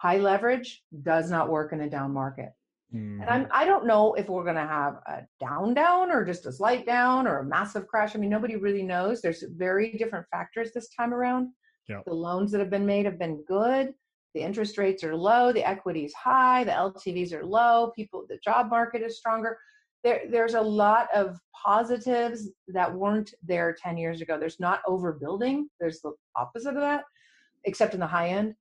High leverage does not work in a down market. Mm-hmm. And I don't know if we're going to have a down or just a slight down or a massive crash. I mean, nobody really knows. There's very different factors this time around. Yep. The loans that have been made have been good. The interest rates are low. The equity is high. The LTVs are low. The job market is stronger. There's a lot of positives that weren't there 10 years ago. There's not overbuilding. There's the opposite of that, except in the high end.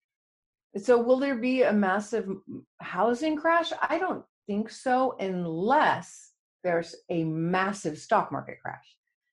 So will there be a massive housing crash? I don't think so, unless there's a massive stock market crash.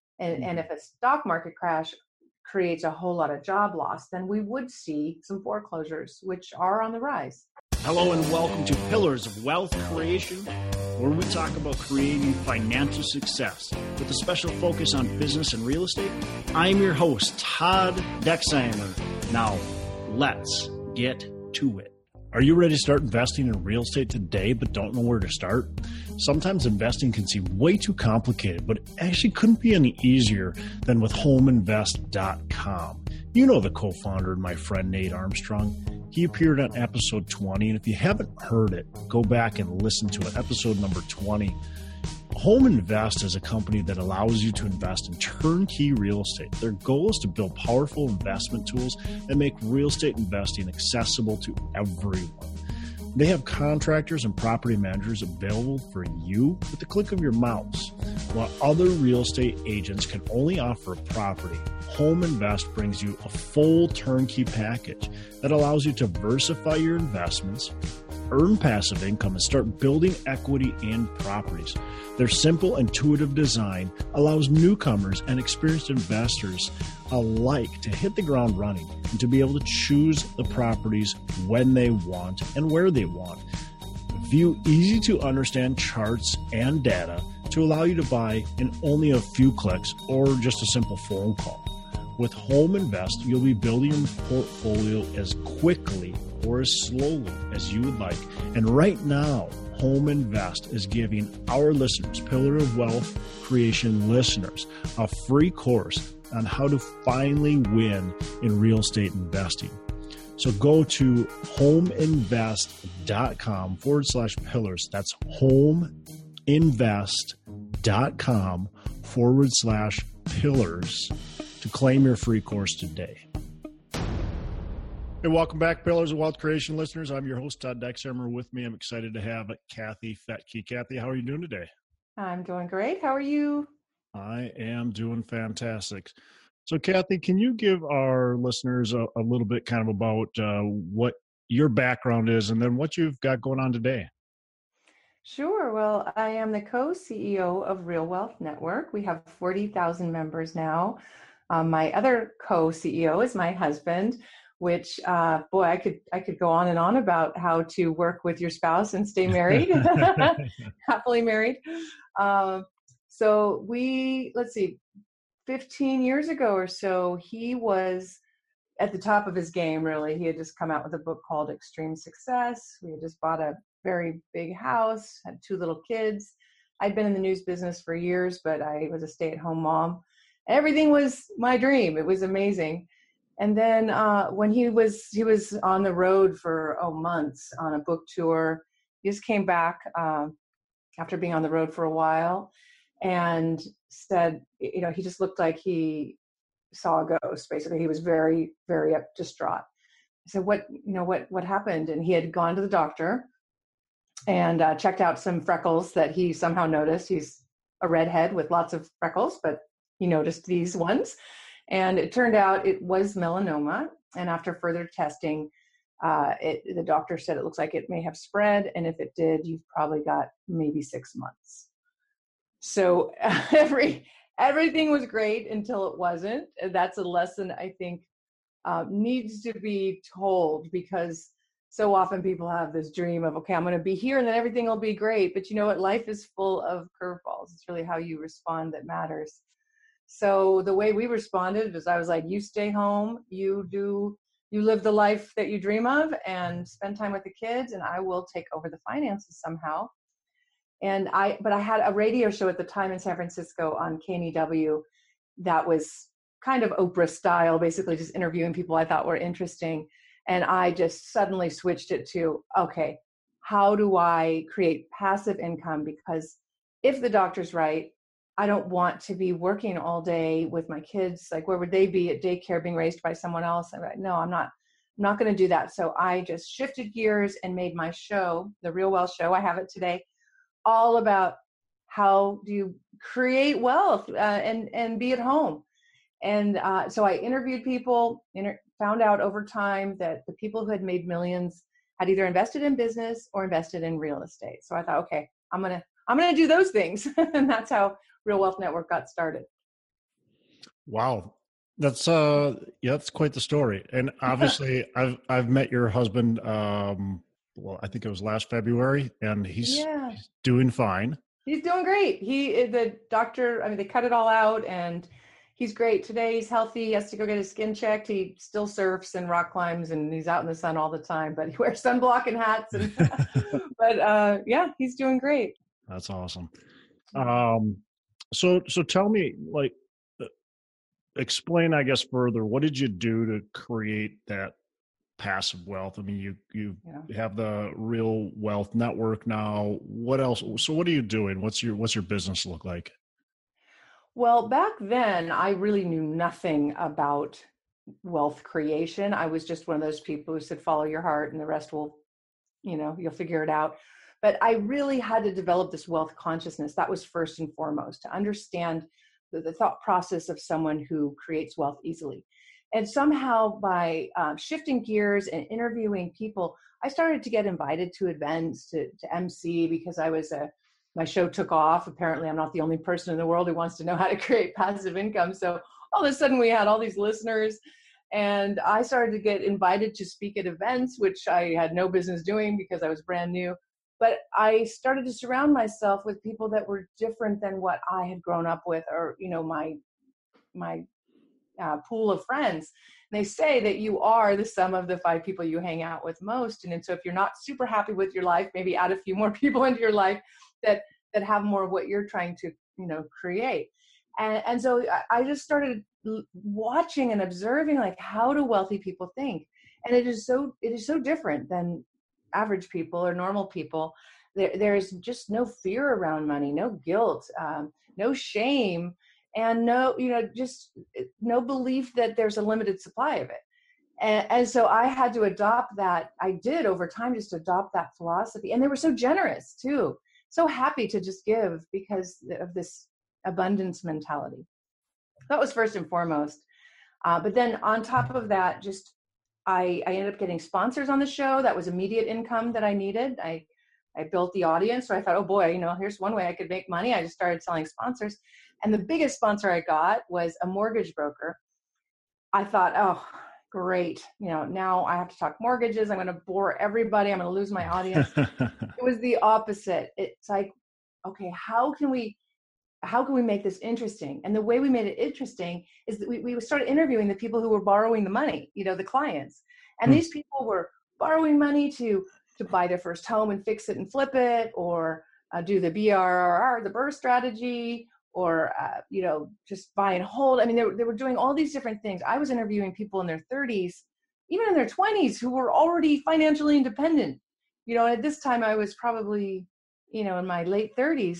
And if a stock market crash creates a whole lot of job loss, then we would see some foreclosures, which are on the rise. Hello and welcome to Pillars of Wealth Creation, where we talk about creating financial success with a special focus on business and real estate. I'm your host, Todd Dexheimer. Now, let's get to it. Are you ready to start investing in real estate today but don't know where to start? Sometimes investing can seem way too complicated, but it actually couldn't be any easier than with HomeInvest.com. You know the co-founder and my friend Nate Armstrong. He appeared on episode 20, and if you haven't heard it, go back and listen to it, episode number 20. Home Invest is a company that allows you to invest in turnkey real estate. Their goal is to build powerful investment tools that make real estate investing accessible to everyone. They have contractors and property managers available for you with the click of your mouse. While other real estate agents can only offer a property, Home Invest brings you a full turnkey package that allows you to diversify your investments, earn passive income, and start building equity in properties. Their simple, intuitive design allows newcomers and experienced investors alike to hit the ground running and to be able to choose the properties when they want and where they want. View easy to understand charts and data to allow you to buy in only a few clicks or just a simple phone call. With Home Invest, you'll be building your portfolio as quickly or as slowly as you would like. And right now, Home Invest is giving our listeners, Pillar of Wealth Creation listeners, a free course on how to finally win in real estate investing. So go to homeinvest.com/pillars. That's homeinvest.com/pillars to claim your free course today. Hey, welcome back, Pillars of Wealth Creation listeners. I'm your host, Todd Dexheimer. With me, I'm excited to have Kathy Fettke. Kathy, how are you doing today? I'm doing great. How are you? I am doing fantastic. So, Kathy, can you give our listeners a little bit kind of about what your background is and then what you've got going on today? Sure. Well, I am the co-CEO of Real Wealth Network. We have 40,000 members now. My other co-CEO is my husband, which, I could go on and on about how to work with your spouse and stay married, happily married. So 15 years ago or so, he was at the top of his game, really. He had just come out with a book called Extreme Success. We had just bought a very big house, had 2 little kids. I'd been in the news business for years, but I was a stay-at-home mom. Everything was my dream. It was amazing. And then when he was on the road for months on a book tour, he just came back after being on the road for a while and said, he just looked like he saw a ghost. Basically, he was very, very distraught. I said, what happened? And he had gone to the doctor and checked out some freckles that he somehow noticed. He's a redhead with lots of freckles, but he noticed these ones. And it turned out it was melanoma. And after further testing, the doctor said it looks like it may have spread. And if it did, you've probably got maybe 6 months. So everything was great until it wasn't. And that's a lesson I think needs to be told, because so often people have this dream of, okay, I'm going to be here and then everything will be great. But you know what? Life is full of curveballs. It's really how you respond that matters. So the way we responded is I was like, you stay home, you live the life that you dream of and spend time with the kids, and I will take over the finances somehow. But I had a radio show at the time in San Francisco on KNEW that was kind of Oprah style, basically just interviewing people I thought were interesting. And I just suddenly switched it to, okay, how do I create passive income? Because if the doctor's right, I don't want to be working all day with my kids. Like, where would they be at daycare being raised by someone else? I'm like, no, I'm not going to do that. So I just shifted gears and made my show, The Real Wealth Show, I have it today, all about how do you create wealth and be at home. And so I interviewed people, found out over time that the people who had made millions had either invested in business or invested in real estate. So I thought, okay, I'm gonna do those things. And that's how Real Wealth Network got started. Wow. That's yeah, that's quite the story. And obviously I've met your husband well, I think it was last February, and he's doing fine. He's doing great. The doctor, I mean, they cut it all out and he's great. Today he's healthy. He has to go get his skin checked. He still surfs and rock climbs and he's out in the sun all the time, but he wears sunblock and hats. And, but yeah, he's doing great. That's awesome. So tell me, like, explain, I guess, further, what did you do to create that passive wealth? I mean, you have the Real Wealth Network now. What else? So what are you doing? What's your business look like? Well, back then I really knew nothing about wealth creation. I was just one of those people who said, follow your heart and the rest will, you'll figure it out. But I really had to develop this wealth consciousness. That was first and foremost, to understand the thought process of someone who creates wealth easily. And somehow by shifting gears and interviewing people, I started to get invited to events, to MC, because my show took off. Apparently, I'm not the only person in the world who wants to know how to create passive income. So all of a sudden we had all these listeners, and I started to get invited to speak at events, which I had no business doing because I was brand new. But I started to surround myself with people that were different than what I had grown up with, or, my pool of friends. And they say that you are the sum of the 5 people you hang out with most. And so if you're not super happy with your life, maybe add a few more people into your life that have more of what you're trying to, create. And so I just started watching and observing, like, how do wealthy people think? And it is so different than average people or normal people. There's just no fear around money, no guilt, no shame, and just no belief that there's a limited supply of it. And so I had to adopt that. I did over time just adopt that philosophy. And they were so generous too, so happy to just give because of this abundance mentality. That was first and foremost. But then on top of that, just I ended up getting sponsors on the show. That was immediate income that I needed. I built the audience. So I thought, oh boy, here's one way I could make money. I just started selling sponsors. And the biggest sponsor I got was a mortgage broker. I thought, oh, great. Now I have to talk mortgages. I'm going to bore everybody. I'm going to lose my audience. It was the opposite. It's like, okay, how can we make this interesting? And the way we made it interesting is that we started interviewing the people who were borrowing the money, the clients. And these people were borrowing money to buy their first home and fix it and flip it, or do the BRRR, the BRRRR strategy, or, just buy and hold. I mean, they were doing all these different things. I was interviewing people in their 30s, even in their 20s, who were already financially independent. At this time I was probably, in my late 30s.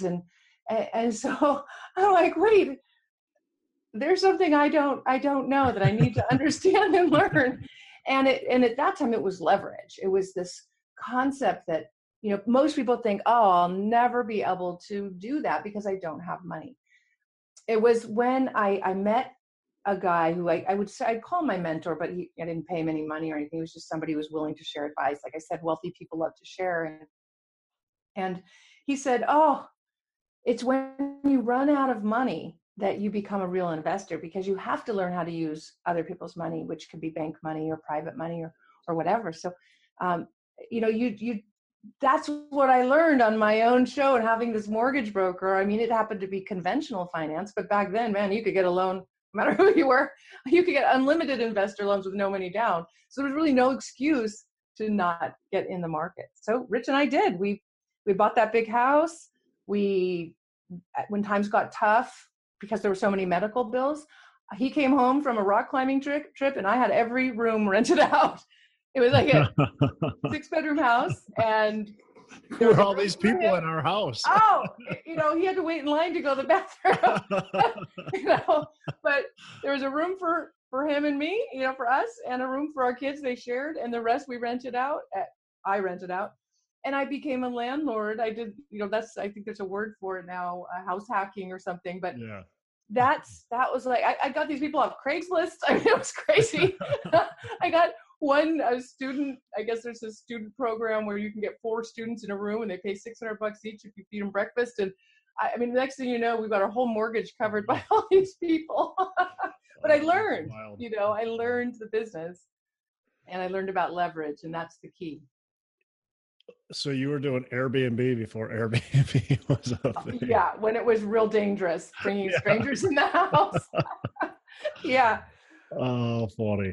And so I'm like, wait, there's something I don't know that I need to understand and learn. And at that time it was leverage. It was this concept that, most people think, oh, I'll never be able to do that because I don't have money. It was when I met a guy who I'd call my mentor, but I didn't pay him any money or anything. He was just somebody who was willing to share advice. Like I said, wealthy people love to share. And he said, oh, it's when you run out of money that you become a real investor, because you have to learn how to use other people's money, which could be bank money or private money or whatever. So, that's what I learned on my own show and having this mortgage broker. I mean, it happened to be conventional finance, but back then, man, you could get a loan, no matter who you were. You could get unlimited investor loans with no money down. So there was really no excuse to not get in the market. So Rich and I did. We bought that big house. When times got tough because there were so many medical bills, he came home from a rock climbing trip and I had every room rented out. It was like a 6-bedroom house, and there Who was are a all room these for people him. in our house? Oh, he had to wait in line to go to the bathroom. But there was a room for him and me, for us, and a room for our kids they shared, and the rest we rented out. I rented out, and I became a landlord. I did, I think there's a word for it now, house hacking or something. But Yeah. that was like, I got these people off Craigslist. I mean, it was crazy. I got a student. I guess there's a student program where you can get 4 students in a room and they pay $600 each if you feed them breakfast. And I mean, the next thing you know, we've got our whole mortgage covered by all these people. But I learned, I learned the business, and I learned about leverage, and that's the key. So you were doing Airbnb before Airbnb was a thing. Yeah, when it was real dangerous, bringing strangers in the house. Yeah. Oh, funny.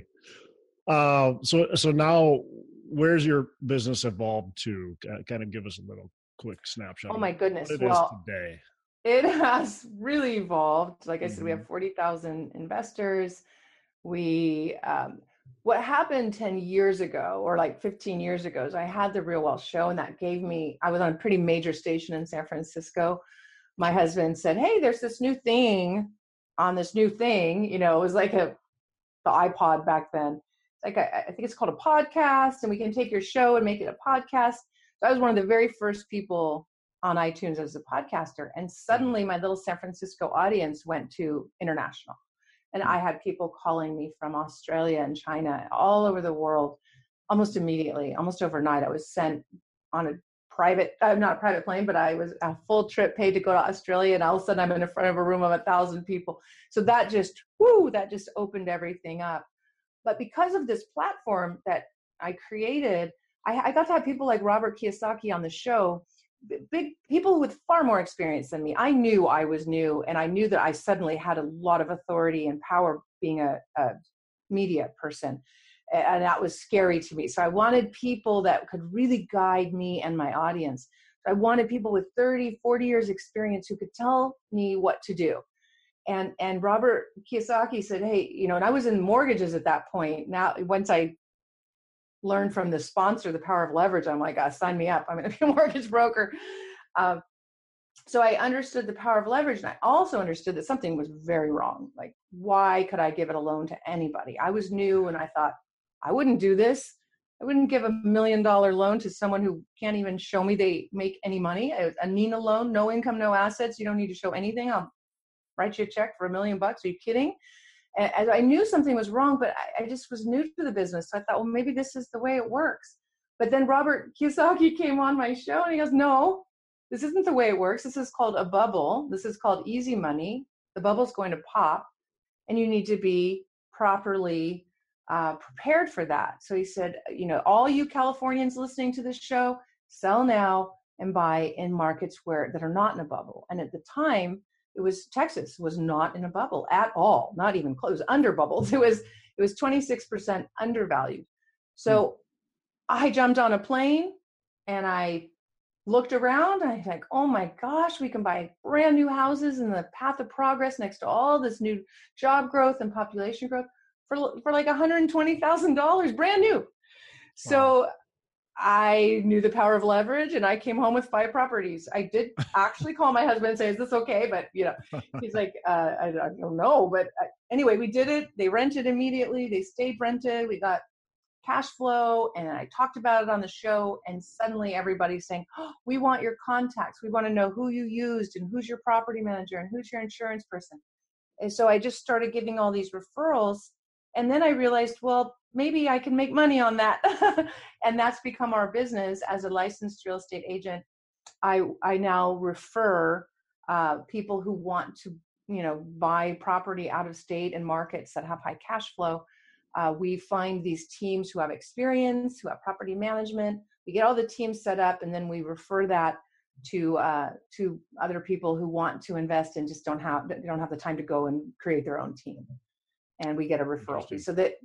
So now, where's your business evolved to? Kind of give us a little quick snapshot. Oh my goodness. What it is today. It has really evolved. Like I said, we have 40,000 investors. We, what happened 10 years ago, or like 15 years ago, is I had the Real Wealth Show, and that gave me, I was on a pretty major station in San Francisco. My husband said, hey, there's this new thing on this new thing. It was like the iPod back then. Like, I think it's called a podcast, and we can take your show and make it a podcast. So I was one of the very first people on iTunes as a podcaster. And suddenly my little San Francisco audience went to international. And I had people calling me from Australia and China, all over the world, almost immediately, almost overnight. I was sent on a not a private plane, but I was a full trip paid to go to Australia. And all of a sudden I'm in front of a room of 1,000 people. So that just opened everything up. But because of this platform that I created, I got to have people like Robert Kiyosaki on the show, big people with far more experience than me. I knew I was new, and I knew that I suddenly had a lot of authority and power being a media person. And that was scary to me. So I wanted people that could really guide me and my audience. I wanted people with 30, 40 years experience who could tell me what to do. And Robert Kiyosaki said, hey, and I was in mortgages at that point. Now, once I learned from the sponsor the power of leverage, I'm like, sign me up. I'm going to be a mortgage broker. So I understood the power of leverage, and I also understood that something was very wrong. Like, why could I give it a loan to anybody? I was new, and I thought, I wouldn't do this. I wouldn't give $1 million loan to someone who can't even show me they make any money. A Nina loan, no income, no assets. You don't need to show anything. I'll write you a check for $1 million. Are you kidding? And I knew something was wrong, but I just was new to the business. So I thought, well, maybe this is the way it works. But then Robert Kiyosaki came on my show, and he goes, no, this isn't the way it works. This is called a bubble. This is called easy money. The bubble's going to pop, and you need to be properly prepared for that. So he said, all you Californians listening to this show, sell now and buy in markets that are not in a bubble. And at the time, Texas was not in a bubble at all, not even close, under bubbles. It was 26% undervalued. So I jumped on a plane and I looked around, and I was like, oh my gosh, we can buy brand new houses in the path of progress next to all this new job growth and population growth for like $120,000, brand new. So wow. I knew the power of leverage, and I came home with 5 properties. I did actually call my husband and say, is this okay? But he's like, I don't know. But anyway, we did it. They rented immediately. They stayed rented. We got cash flow, and I talked about it on the show, and suddenly everybody's saying, oh, we want your contacts. We want to know who you used, and who's your property manager, and who's your insurance person. And so I just started giving all these referrals, and then I realized, well, maybe I can make money on that. And that's become our business. As a licensed real estate agent, I now refer people who want to buy property out of state and markets that have high cash flow. We find these teams who have experience, who have property management. We get all the teams set up, and then we refer that to other people who want to invest and just don't have the time to go and create their own team. And we get a referral fee, so that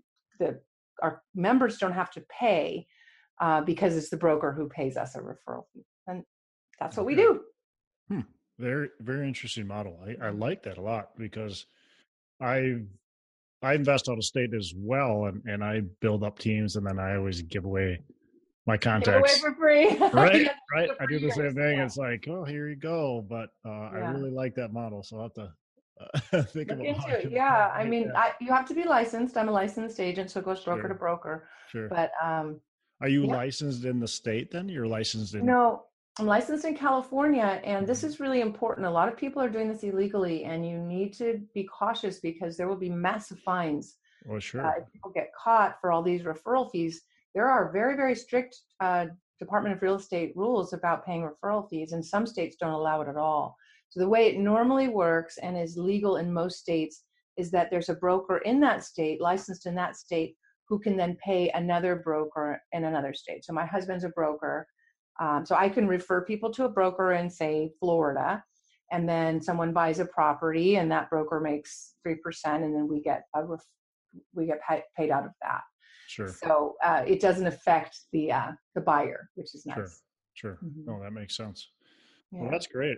our members don't have to pay because it's the broker who pays us a referral fee, and that's what we do. Very, very interesting model. I like that a lot, because I've I invest out of state as well, and I build up teams, and then I always give away my Give it away contacts. for free. Right, Yeah, right. I for do the years. same thing. Yeah. It's like, oh, here you go. But I Yeah. really like that model, so I'll have to think Look about how into I it. can Yeah. I incorporate mean, that. you have to be licensed. I'm a licensed agent, so it goes broker to Sure, broker. sure. But Are you yeah, licensed in the state then? You're licensed in. no, I'm licensed in California, and this Mhm. is really important. A lot of people are doing this illegally, and you need to be cautious because there will be massive fines Oh, sure. if people get caught for all these referral fees. There are very, very strict Department of Real Estate rules about paying referral fees, and some states don't allow it at all. So the way it normally works and is legal in most states is that there's a broker in that state, licensed in that state, who can then pay another broker in another state. So my husband's a broker. So I can refer people to a broker in, say, Florida, and then someone buys a property and that broker makes 3%, and then we get paid out of that. Sure. So it doesn't affect the buyer, which is Sure. nice. Sure. Mm-hmm. No, that makes sense. Well, Yeah. that's great.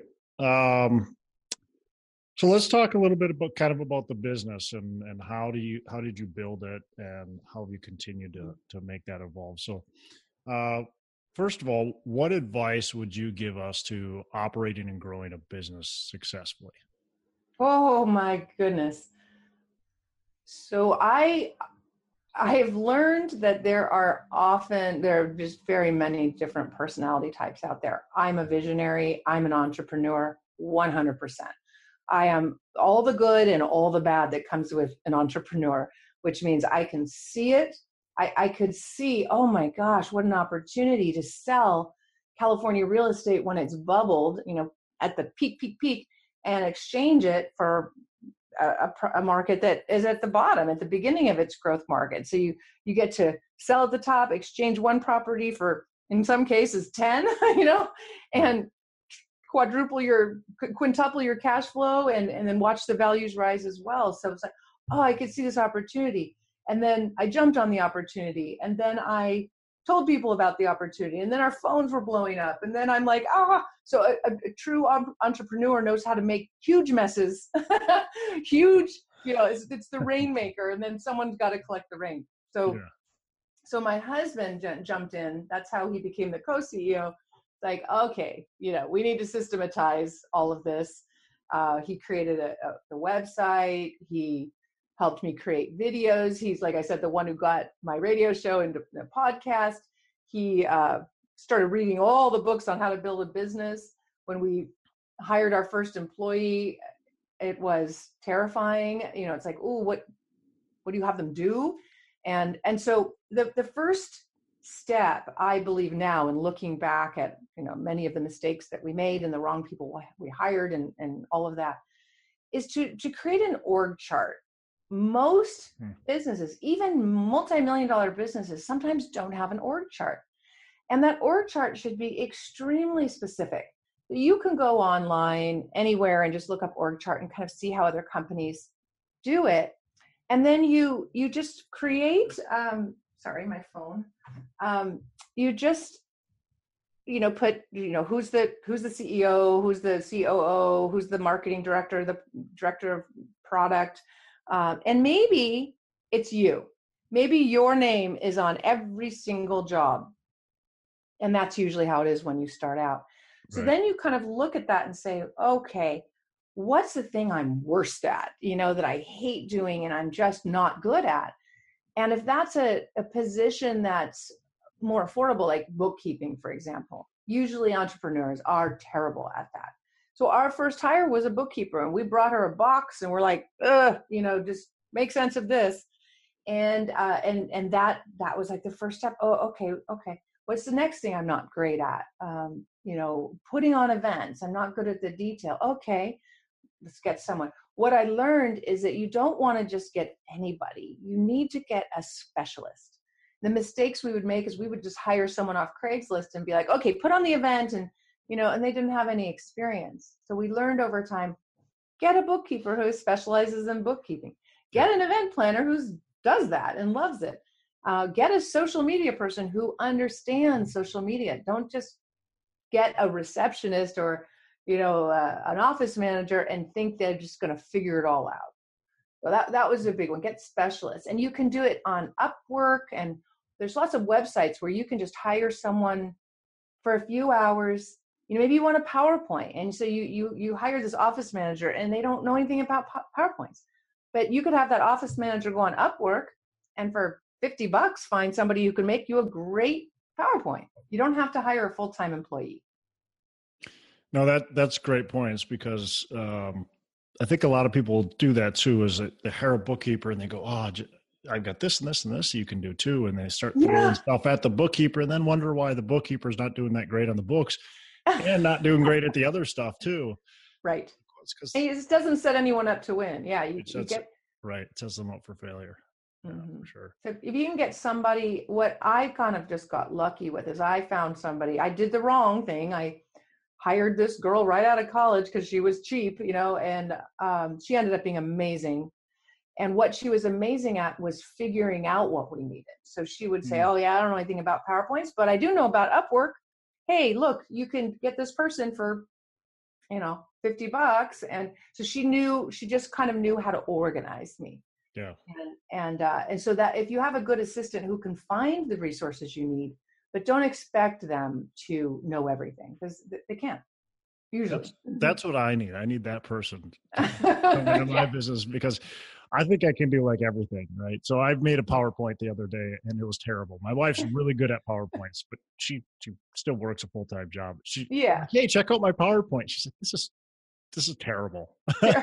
So let's talk a little bit about the business and how did you build it and how have you continued to make that evolve. So first of all, what advice would you give us to operating and growing a business successfully? Oh my goodness. So I have learned that there are just very many different personality types out there. I'm a visionary. I'm an entrepreneur, 100%. I am all the good and all the bad that comes with an entrepreneur, which means I can see it. I could see, oh my gosh, what an opportunity to sell California real estate when it's bubbled, at the peak, and exchange it for a market that is at the bottom, at the beginning of its growth market. So you get to sell at the top, exchange one property for, in some cases, 10, and quintuple your cash flow, and then watch the values rise as well. So it's like, oh, I could see this opportunity. And then I jumped on the opportunity, and then I told people about the opportunity, and then our phones were blowing up, and then I'm like, so a true entrepreneur knows how to make huge messes. Huge, it's the rainmaker, and then someone's got to collect the rain. So Yeah. So my husband jumped in. That's how he became the co-CEO. Like, okay, we need to systematize all of this. He created the website. He helped me create videos. He's, like I said, the one who got my radio show into the podcast. He started reading all the books on how to build a business. When we hired our first employee, it was terrifying. It's like, oh, what do you have them do? And so the first step, I believe now, in looking back at many of the mistakes that we made and the wrong people we hired and all of that, is to create an org chart. Most businesses, even multi-million-dollar businesses, sometimes don't have an org chart. And that org chart should be extremely specific. You can go online anywhere and just look up org chart and kind of see how other companies do it. And then you just create, sorry, my phone. You just, put, who's the CEO, who's the COO, who's the marketing director, the director of product. And maybe it's you. Maybe your name is on every single job. And that's usually how it is when you start out. So Right. Then you kind of look at that and say, okay, what's the thing I'm worst at, that I hate doing and I'm just not good at? And if that's a position that's more affordable, like bookkeeping, for example, usually entrepreneurs are terrible at that. So our first hire was a bookkeeper, and we brought her a box and we're like, just make sense of this. And that was like the first step. Oh, okay. What's the next thing I'm not great at? Putting on events. I'm not good at the detail. Okay, let's get someone. What I learned is that you don't want to just get anybody. You need to get a specialist. The mistakes we would make is we would just hire someone off Craigslist and be like, okay, put on the event, and they didn't have any experience. So we learned over time, get a bookkeeper who specializes in bookkeeping. Get an event planner who does that and loves it. Get a social media person who understands social media. Don't just get a receptionist or an office manager and think they're just going to figure it all out. Well, that was a big one. Get specialists. And you can do it on Upwork, and there's lots of websites where you can just hire someone for a few hours. Maybe you want a PowerPoint, and so you hire this office manager, and they don't know anything about PowerPoints. But you could have that office manager go on Upwork, and for $50 find somebody who can make you a great PowerPoint. You don't have to hire a full-time employee. No, that's great points, because I think a lot of people do that too, is they hire a bookkeeper and they go, oh, I've got this and this and this you can do too. And they start throwing stuff at the bookkeeper and then wonder why the bookkeeper's not doing that great on the books and not doing great at the other stuff too. Right. It doesn't set anyone up to win. Yeah. Right. It sets them up for failure. Yeah, for sure. So if you can get somebody, what I kind of just got lucky with is I found somebody. I did the wrong thing. I hired this girl right out of college because she was cheap, and she ended up being amazing. And what she was amazing at was figuring out what we needed. So she would say, oh yeah, I don't know anything about PowerPoints, but I do know about Upwork. Hey, look, you can get this person for, $50. And so she just kind of knew how to organize me. Yeah. And so that if you have a good assistant who can find the resources you need, but don't expect them to know everything, because they can't. Usually. That's what I need. I need that person to come into my business, because I think I can do like everything, right? So I've made a PowerPoint the other day and it was terrible. My wife's really good at PowerPoints, but she still works a full-time job. Hey, check out my PowerPoint. She's like, this is terrible.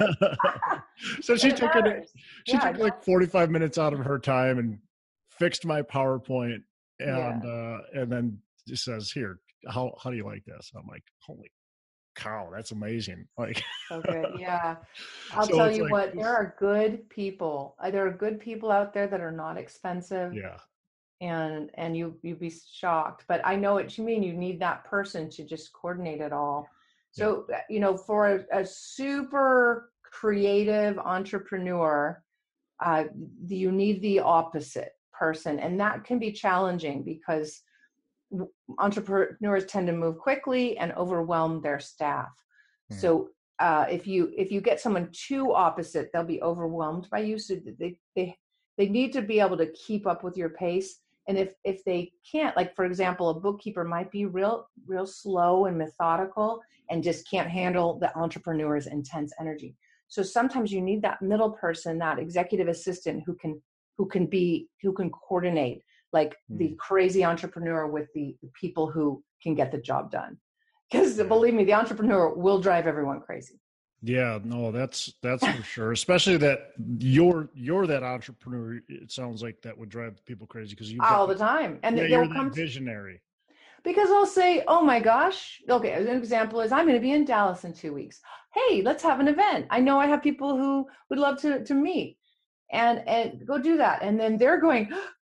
So she took like 45 minutes out of her time and fixed my PowerPoint, and then just says, here, how do you like this? I'm like, holy cow, that's amazing. Like, so good. Yeah. I'll tell you what, there are good people. There are good people out there that are not expensive. Yeah. And you'd be shocked, but I know what you mean. You need that person to just coordinate it all. So, for a super creative entrepreneur, you need the opposite person. And that can be challenging because entrepreneurs tend to move quickly and overwhelm their staff. So if you get someone too opposite, they'll be overwhelmed by you. So they need to be able to keep up with your pace. And if they can't, like, for example, a bookkeeper might be real slow and methodical and just can't handle the entrepreneur's intense energy. So sometimes you need that middle person, that executive assistant who can coordinate, like the crazy entrepreneur with the people who can get the job done. Because believe me, the entrepreneur will drive everyone crazy. Yeah, no, that's for sure. Especially that you're that entrepreneur. It sounds like that would drive people crazy, because you all the time, and you're that visionary. Because I'll say, oh my gosh, okay. An example is I'm going to be in Dallas in 2 weeks. Hey, let's have an event. I know I have people who would love to meet, and go do that. And then they're going,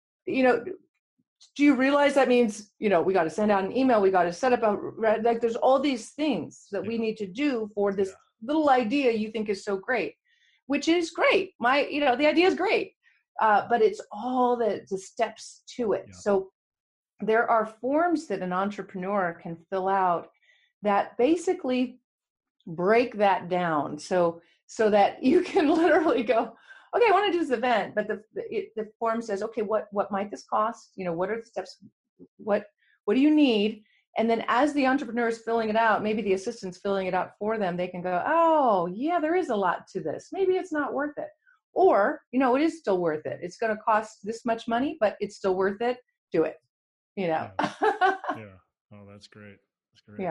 do you realize that means, we got to send out an email, we got to set up like there's all these things that we need to do for this little idea you think is so great, which is great. The idea is great, but it's all the steps to it. Yeah. So there are forms that an entrepreneur can fill out that basically break that down, so that you can literally go, okay, I want to do this event, but the form says, okay, what might this cost? What are the steps? What do you need? And then as the entrepreneur is filling it out, maybe the assistant's filling it out for them, they can go, oh yeah, there is a lot to this. Maybe it's not worth it. Or, it is still worth it. It's going to cost this much money, but it's still worth it. Do it. Yeah. Oh, that's great. That's great.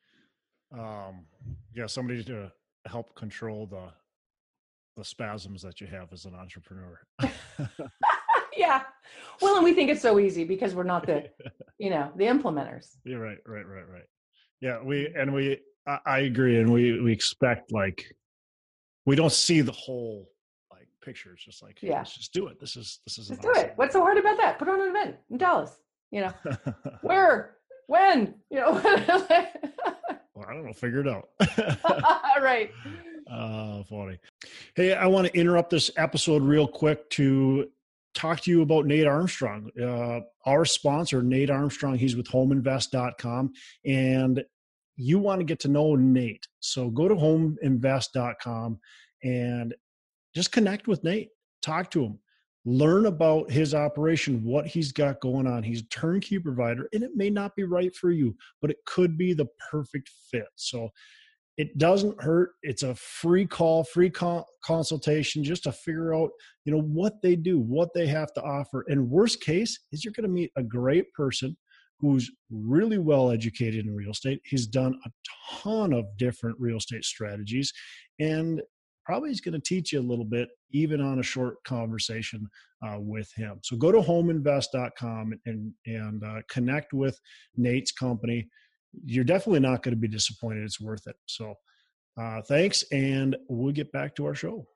Yeah. Somebody to help control the spasms that you have as an entrepreneur. Yeah. Well, and we think it's so easy because we're not the implementers. You're right. Yeah. I agree. And we expect, like, we don't see the whole picture. It's just like, hey, let's just do it. This is just do it. What's so hard about that? Put on an event in Dallas, where, when, Well, I don't know. Figure it out. Right. Funny. Hey, I want to interrupt this episode real quick to talk to you about Nate Armstrong, our sponsor, Nate Armstrong. He's with homeinvest.com, and you want to get to know Nate. So go to homeinvest.com and just connect with Nate, talk to him, learn about his operation, what he's got going on. He's a turnkey provider, and it may not be right for you, but it could be the perfect fit. So it doesn't hurt. It's a free call, consultation, just to figure out, what they do, what they have to offer. And worst case is you're going to meet a great person who's really well educated in real estate. He's done a ton of different real estate strategies, and probably is going to teach you a little bit, even on a short conversation with him. So go to homeinvest.com and connect with Nate's company. You're definitely not going to be disappointed. It's worth it. So thanks, and we'll get back to our show.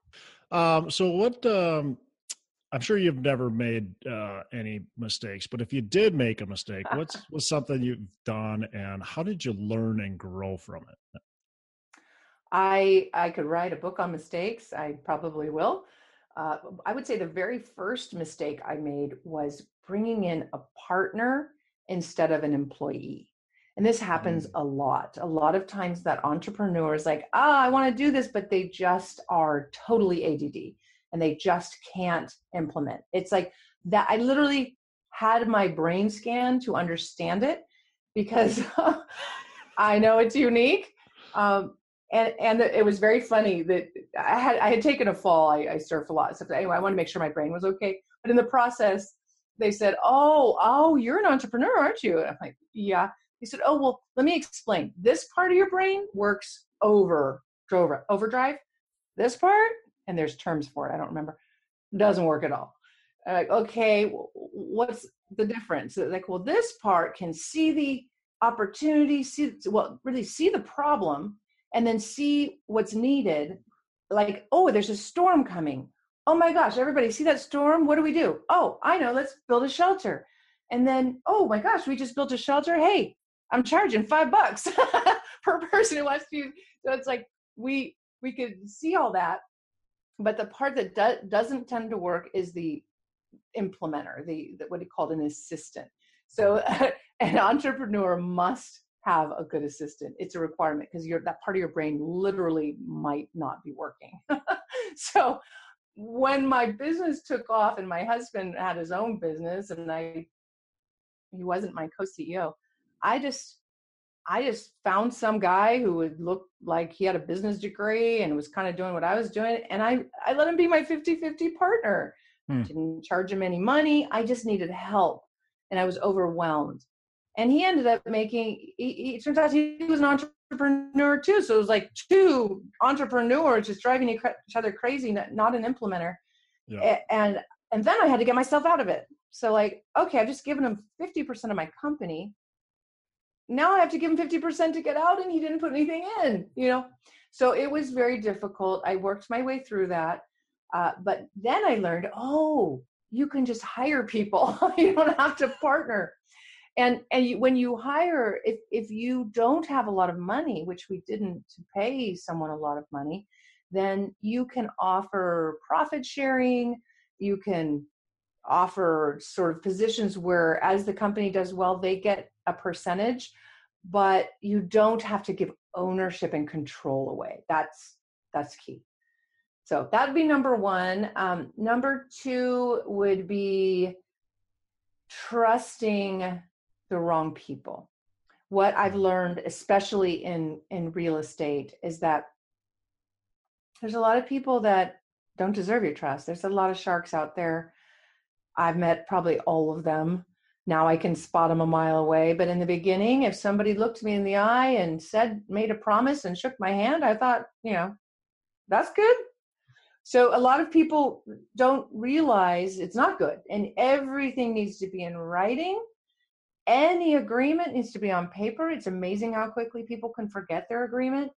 I'm sure you've never made any mistakes, but if you did make a mistake, what's something you've done, and how did you learn and grow from it? I could write a book on mistakes. I probably will. I would say the very first mistake I made was bringing in a partner instead of an employee. And this happens a lot. A lot of times that entrepreneur is like, I want to do this, but they just are totally ADD and they just can't implement. It's like that. I literally had my brain scanned to understand it, because I know it's unique. And it was very funny that I had taken a fall. I surf a lot. So anyway, I wanted to make sure my brain was okay. But in the process, they said, oh, you're an entrepreneur, aren't you? And I'm like, yeah. He said, oh, well, let me explain. This part of your brain works overdrive. This part, and there's terms for it, I don't remember, doesn't work at all. I'm like, okay, what's the difference? Like, well, this part can see the opportunity, really see the problem, and then see what's needed. Like, oh, there's a storm coming. Oh my gosh, everybody see that storm? What do we do? Oh, I know, let's build a shelter. And then, oh my gosh, we just built a shelter. Hey, I'm charging $5 per person who wants to use. So it's like, we could see all that, but the part that doesn't tend to work is the implementer, the what he called an assistant. So an entrepreneur must have a good assistant. It's a requirement, because that part of your brain literally might not be working. So when my business took off and my husband had his own business and he wasn't my co-CEO, I just found some guy who would look like he had a business degree and was kind of doing what I was doing. And I let him be my 50-50 partner. Didn't charge him any money. I just needed help. And I was overwhelmed. And he ended up it turns out he was an entrepreneur too. So it was like two entrepreneurs just driving each other crazy, not an implementer. Yeah. And then I had to get myself out of it. So like, okay, I've just given him 50% of my company. Now I have to give him 50% to get out, and he didn't put anything in, So it was very difficult. I worked my way through that. But then I learned, you can just hire people. You don't have to partner. And when you hire, if you don't have a lot of money, which we didn't, to pay someone a lot of money, then you can offer profit sharing. You can offer sort of positions where, as the company does well, they get a percentage, but you don't have to give ownership and control away. That's key. So that'd be number one. Number two would be trusting the wrong people. What I've learned, especially in real estate, is that there's a lot of people that don't deserve your trust. There's a lot of sharks out there. I've met probably all of them. Now I can spot them a mile away. But in the beginning, if somebody looked me in the eye and made a promise and shook my hand, I thought, that's good. So a lot of people don't realize it's not good. And everything needs to be in writing. Any agreement needs to be on paper. It's amazing how quickly people can forget their agreement.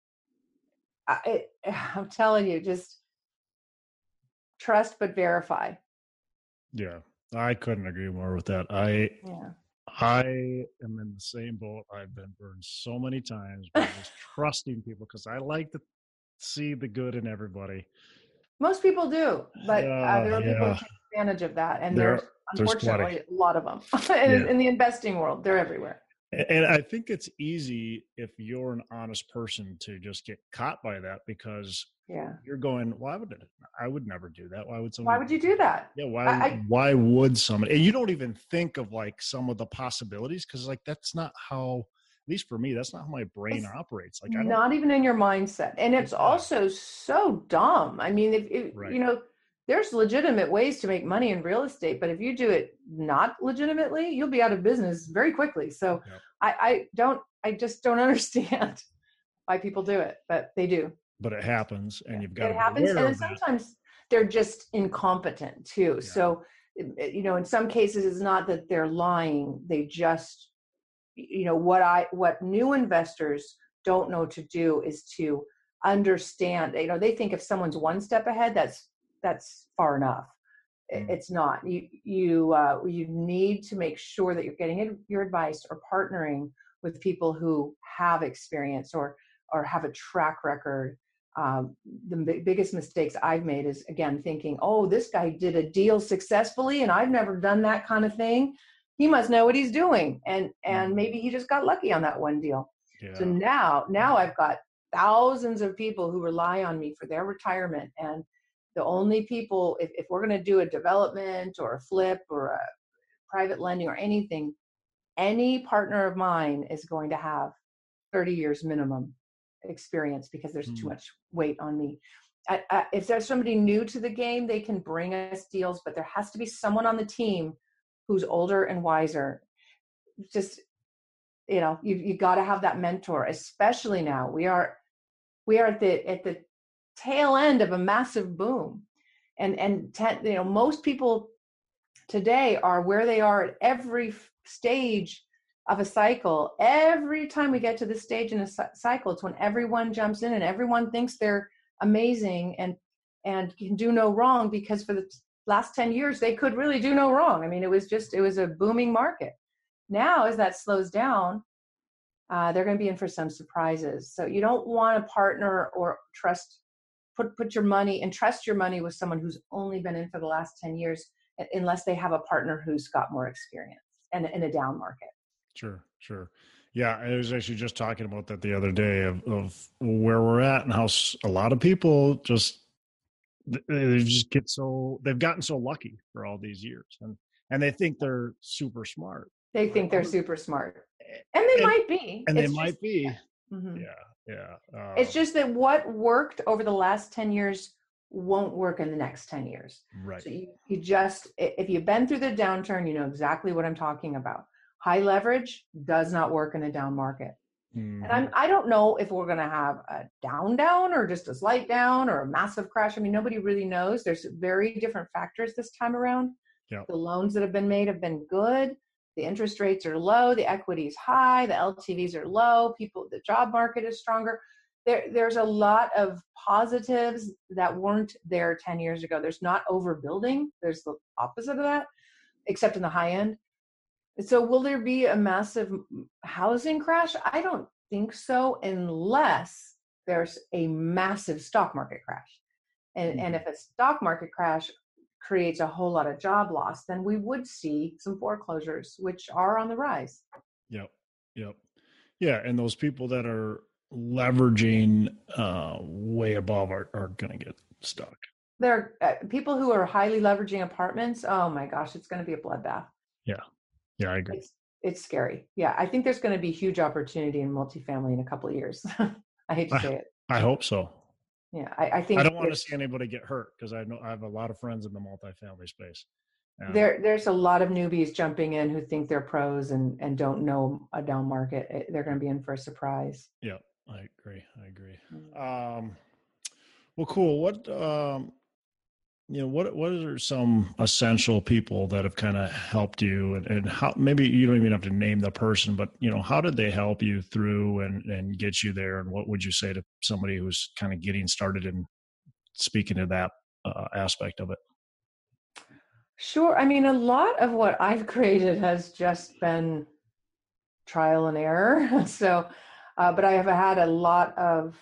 I'm telling you, just trust but verify. Yeah, I couldn't agree more with that. I am in the same boat. I've been burned so many times by just trusting people, because I like to see the good in everybody. Most people do, but there are people who take advantage of that, and there's unfortunately a lot of them in the investing world. They're everywhere. And I think it's easy if you're an honest person to just get caught by that, because Yeah. you're going, I would never do that. Why would Why somebody would do you do that? Yeah, I why would somebody? And you don't even think of like some of the possibilities, because like that's not how, at least for me, that's not how my brain it's operates. Like I don't. not even in your mindset. And it's Yeah, also so dumb. I mean, if right. you know, there's legitimate ways to make money in real estate, but if you do it not legitimately, you'll be out of business very quickly. So Yep. I just don't understand why people do it, but they do. But it happens, Yeah, and you've got to it be happens. aware And then of that. sometimes they're just incompetent too. Yeah. So, in some cases, it's not that they're lying. They just, what new investors don't know to do is to understand. They think if someone's one step ahead, that's far enough. Mm. It's not. You need to make sure that you're getting your advice or partnering with people who have experience or have a track record. The biggest mistakes I've made is, again, thinking, oh, this guy did a deal successfully and I've never done that kind of thing. He must know what he's doing. And maybe he just got lucky on that one deal. So Yeah. now I've got thousands of people who rely on me for their retirement. And the only people, if we're going to do a development or a flip or a private lending or anything, any partner of mine is going to have 30 years minimum experience because there's too Mm. much weight on me. If there's somebody new to the game, they can bring us deals, but there has to be someone on the team who's older and wiser. Just, you got to have that mentor, especially now. We are at the tail end of a massive boom. Most people today are where they are at every stage of a cycle. Every time we get to this stage in a cycle, it's when everyone jumps in and everyone thinks they're amazing and can do no wrong, because for the last 10 years they could really do no wrong. I mean, it was a booming market. Now, as that slows down, they're going to be in for some surprises. So you don't want to partner or put your money and trust your money with someone who's only been in for the last 10 years, unless they have a partner who's got more experience and in a down market. Sure. Yeah, I was actually just talking about that the other day of where we're at and how a lot of people they've gotten so lucky for all these years, and they think they're super smart. They think they're super smart, and they might be. And they It's just, might be. mm-hmm. Yeah. It's just that what worked over the last 10 years won't work in the next 10 years. Right. So you just, if you've been through the downturn, you know exactly what I'm talking about. High leverage does not work in a down market. Mm-hmm. And I don't know if we're going to have a down or just a slight down or a massive crash. I mean, nobody really knows. There's very different factors this time around. Yep. The loans that have been made have been good. The interest rates are low. The equity is high. The LTVs are low. The job market is stronger. There's a lot of positives that weren't there 10 years ago. There's not overbuilding. There's the opposite of that, except in the high end. So will there be a massive housing crash? I don't think so, unless there's a massive stock market crash. And if a stock market crash creates a whole lot of job loss, then we would see some foreclosures, which are on the rise. Yep. Yeah, and those people that are leveraging way above are going to get stuck. There are people who are highly leveraging apartments. Oh my gosh, it's going to be a bloodbath. Yeah, I agree. It's scary. Yeah, I think there's going to be huge opportunity in multifamily in a couple of years. I hate to say it. I hope so. Yeah, I think I don't want to see anybody get hurt, because I have a lot of friends in the multifamily space. There's a lot of newbies jumping in who think they're pros and don't know a down market. They're going to be in for a surprise. Yeah, I agree. Mm-hmm. Well, cool. What are some essential people that have kind of helped you, and how, maybe you don't even have to name the person, but how did they help you through and get you there? And what would you say to somebody who's kind of getting started in speaking to that aspect of it? Sure. I mean, a lot of what I've created has just been trial and error. So, but I have had a lot of,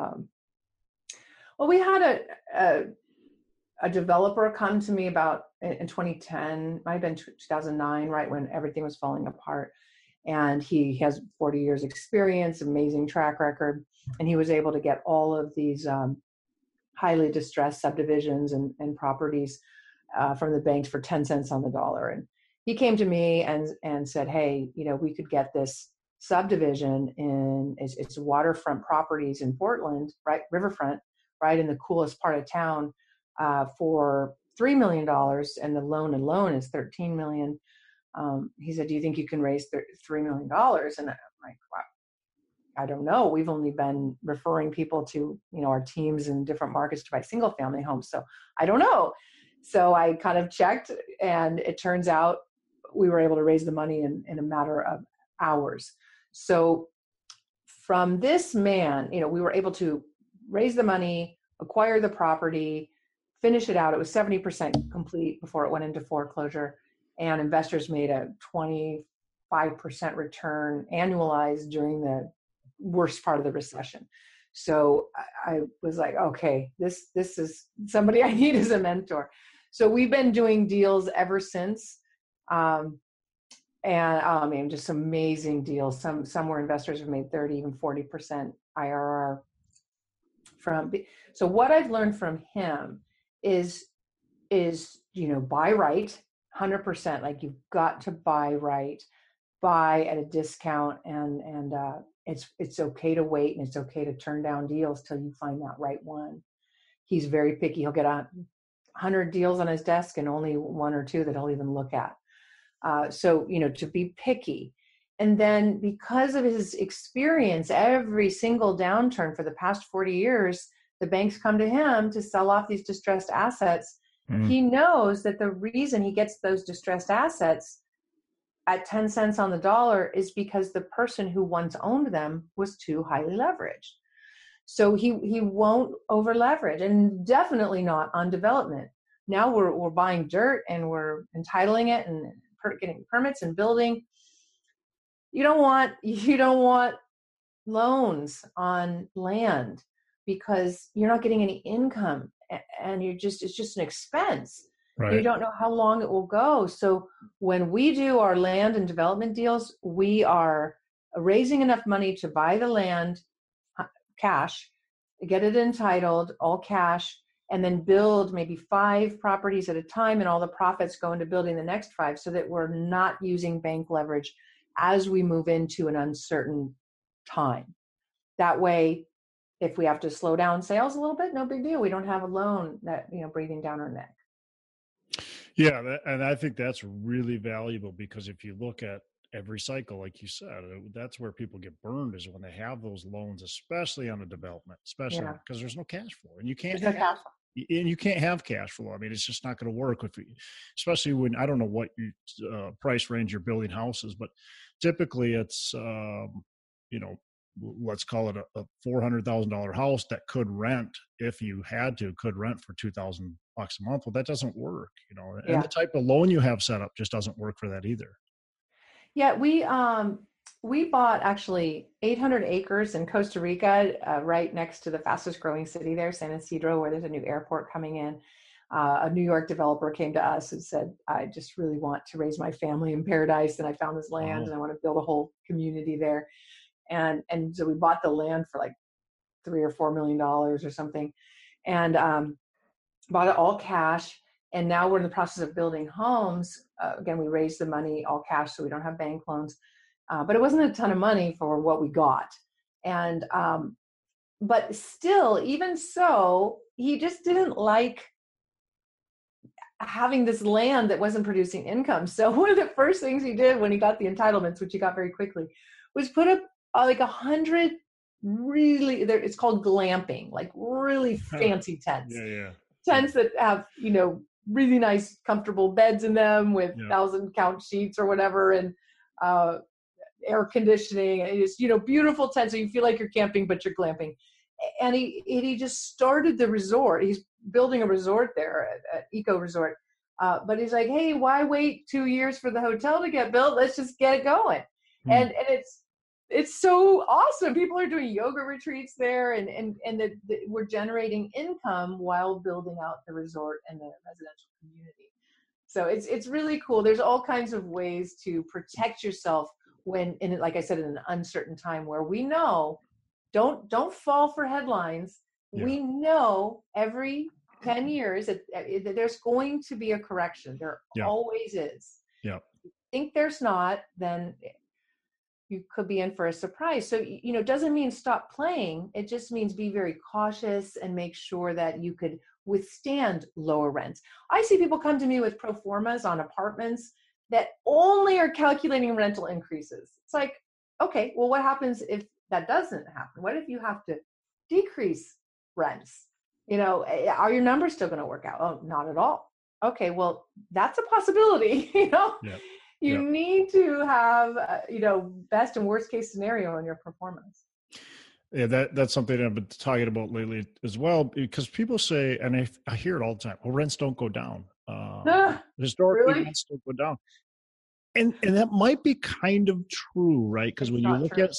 we had a developer come to me about in 2010, might have been 2009, right when everything was falling apart. And he has 40 years experience, amazing track record. And he was able to get all of these highly distressed subdivisions and properties from the banks for 10 cents on the dollar. And he came to me and said, hey, we could get this subdivision it's waterfront properties in Portland, right, riverfront, right in the coolest part of town, for $3 million, and the loan alone is $13 million. He said, do you think you can raise $3 million? And I'm like, wow, I don't know. We've only been referring people to, our teams in different markets to buy single family homes. So I don't know. So I kind of checked, and it turns out we were able to raise the money in a matter of hours. So from this man, we were able to raise the money, acquire the property, finish it out. It was 70% complete before it went into foreclosure, and investors made a 25% return annualized during the worst part of the recession. So I was like, okay, this is somebody I need as a mentor. So we've been doing deals ever since. And just amazing deals. Some where investors have made 30, even 40% IRR from. So what I've learned from him is buy right, 100%. Like, you've got to buy right, buy at a discount, and it's okay to wait, and it's okay to turn down deals till you find that right one. He's very picky. He'll get 100 deals on his desk and only one or two that he'll even look at. So to be picky. And then, because of his experience, every single downturn for the past 40 years, the banks come to him to sell off these distressed assets. He knows that the reason he gets those distressed assets at 10 cents on the dollar is because the person who once owned them was too highly leveraged. So he won't over leverage, and definitely not on development. Now we're buying dirt and we're entitling it and getting permits and building. You don't want loans on land, because you're not getting any income, and it's just an expense. Right. You don't know how long it will go. So when we do our land and development deals, we are raising enough money to buy the land cash, get it entitled, all cash, and then build maybe 5 properties at a time, and all the profits go into building the next 5, so that we're not using bank leverage as we move into an uncertain time. That way, if we have to slow down sales a little bit, no big deal. We don't have a loan that, breathing down our neck. Yeah, and I think that's really valuable, because if you look at every cycle, like you said, that's where people get burned, is when they have those loans, especially on a development, especially because there's no cash flow, and you can't have cash flow. I mean, it's just not going to work especially when, I don't know what price range you're building houses, but typically it's let's call it a $400,000 house that could rent, if you had to, could rent for $2,000 a month. Well, that doesn't work, and the type of loan you have set up just doesn't work for that either. Yeah, we bought actually 800 acres in Costa Rica, right next to the fastest growing city there, San Isidro, where there's a new airport coming in. A New York developer came to us and said, I just really want to raise my family in paradise, and I found this land and I want to build a whole community there. And so we bought the land for like $3 or $4 million or something, and bought it all cash. And now we're in the process of building homes. Again, we raised the money all cash, so we don't have bank loans. But it wasn't a ton of money for what we got. And but still, even so, he just didn't like having this land that wasn't producing income. So one of the first things he did when he got the entitlements, which he got very quickly, was put up like 100 really, it's called glamping, like really fancy tents. Tents that have, really nice, comfortable beds in them with 1,000 count sheets or whatever, and air conditioning. And it's, beautiful tents, so you feel like you're camping, but you're glamping. And he just started the resort. He's building a resort there, an eco resort. But he's like, hey, why wait 2 years for the hotel to get built? Let's just get it going. And it's so awesome. People are doing yoga retreats there, and we're generating income while building out the resort and the residential community. So it's really cool. There's all kinds of ways to protect yourself like I said, in an uncertain time where we know, don't fall for headlines. Yeah. We know every 10 years that there's going to be a correction. There always is. Yeah. Think there's not, then you could be in for a surprise. So, it doesn't mean stop playing. It just means be very cautious and make sure that you could withstand lower rents. I see people come to me with pro formas on apartments that only are calculating rental increases. It's like, okay, well, what happens if that doesn't happen? What if you have to decrease rents? Are your numbers still going to work out? Oh, not at all. Okay, well, that's a possibility. You need to have, best and worst case scenario in your performance. Yeah, that's something I've been talking about lately as well, because people say, and I hear it all the time, well, rents don't go down. Historically, really? Rents don't go down. And that might be kind of true, right? Because when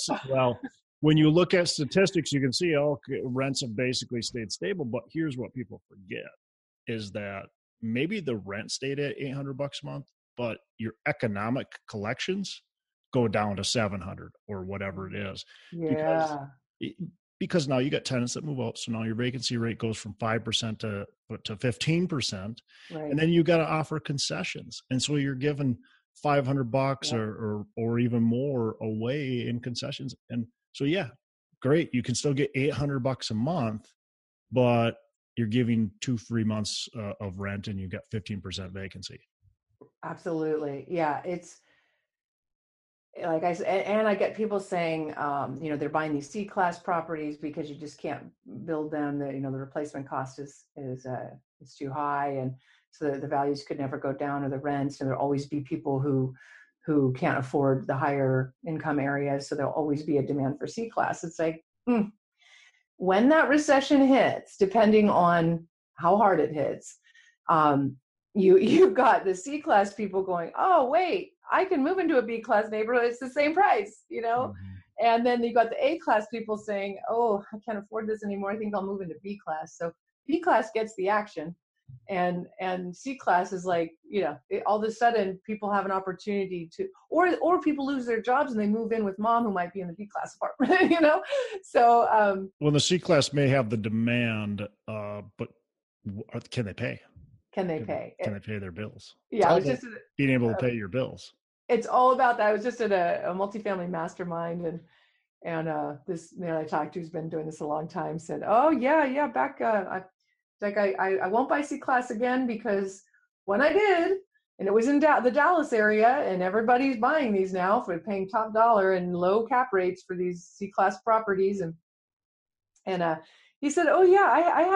you look at statistics, you can see, rents have basically stayed stable. But here's what people forget is that maybe the rent stayed at $800 a month, but your economic collections go down to 700 or whatever it is. Yeah. Because now you got tenants that move out. So now your vacancy rate goes from 5% to 15%. Right. And then you got to offer concessions. And so you're given $500 or even more away in concessions. And so, great. You can still get $800 a month, but you're giving 2 free months of rent and you got 15% vacancy. Absolutely. Yeah. It's like I said, and I get people saying, they're buying these C-class properties because you just can't build them. The replacement cost is too high. And so the values could never go down, or the rents, and there'll always be people who can't afford the higher income areas. So there'll always be a demand for C-class. It's like, when that recession hits, depending on how hard it hits, you've got the C-class people going, oh, wait, I can move into a B-class neighborhood. It's the same price, Mm-hmm. And then you got the A-class people saying, oh, I can't afford this anymore. I think I'll move into B-class. So B-class gets the action. And C-class is like, all of a sudden people have an opportunity to, or people lose their jobs and they move in with mom who might be in the B-class apartment, So, well, the C-class may have the demand, but can they pay? Can they pay their bills? Yeah, it's just being able to pay your bills. It's all about that. I was just at a multifamily mastermind, and this man I talked to who's been doing this a long time said, "Oh yeah, back I won't buy C-class again because when I did, and it was in the Dallas area, and everybody's buying these now for paying top dollar and low cap rates for these C-class properties, and he said, oh yeah,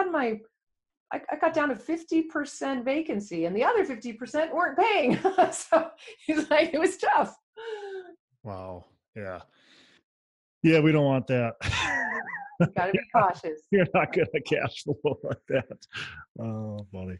I got down to 50% vacancy, and the other 50% weren't paying. So he's like, it was tough. Wow. Yeah. Yeah, we don't want that. You got to be cautious. You're not going to cash flow like that. Oh, funny.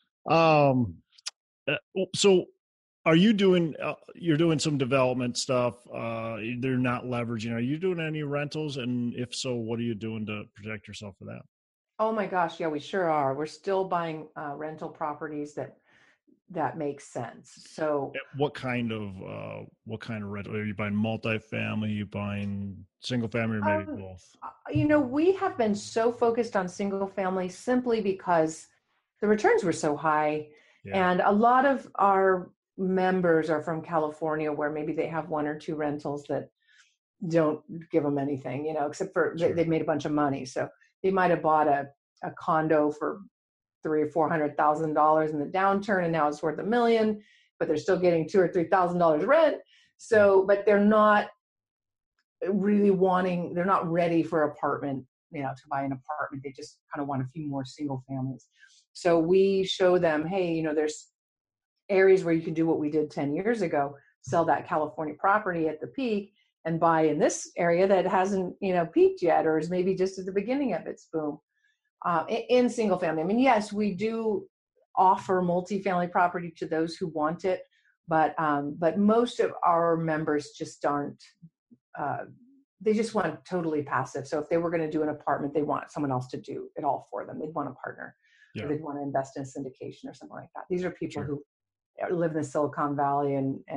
So are you doing, you're doing some development stuff. They're not leveraging. Are you doing any rentals? And if so, what are you doing to protect yourself for that? Oh my gosh. Yeah, we sure are. We're still buying rental properties that makes sense. So what kind of rental? Are you buying multifamily? Are you buying single family, or maybe both? We have been so focused on single family simply because the returns were so high. Yeah. And a lot of our members are from California, where maybe they have 1 or 2 rentals that don't give them anything, except for they've made a bunch of money. So they might have bought a condo for $300,000 or $400,000 in the downturn, and now it's worth $1 million, but they're still getting $2,000 or $3,000 rent. So, but they're not really they're not ready for apartment, to buy an apartment. They just kind of want a few more single families. So we show them, hey, there's areas where you can do what we did 10 years ago, sell that California property at the peak and buy in this area that hasn't, peaked yet, or is maybe just at the beginning of its boom. In single family. I mean, yes, we do offer multifamily property to those who want it, but most of our members just aren't, they just want totally passive. So if they were going to do an apartment, they want someone else to do it all for them. They'd want a partner, or they'd want to invest in syndication or something like that. These are people who live in the Silicon Valley and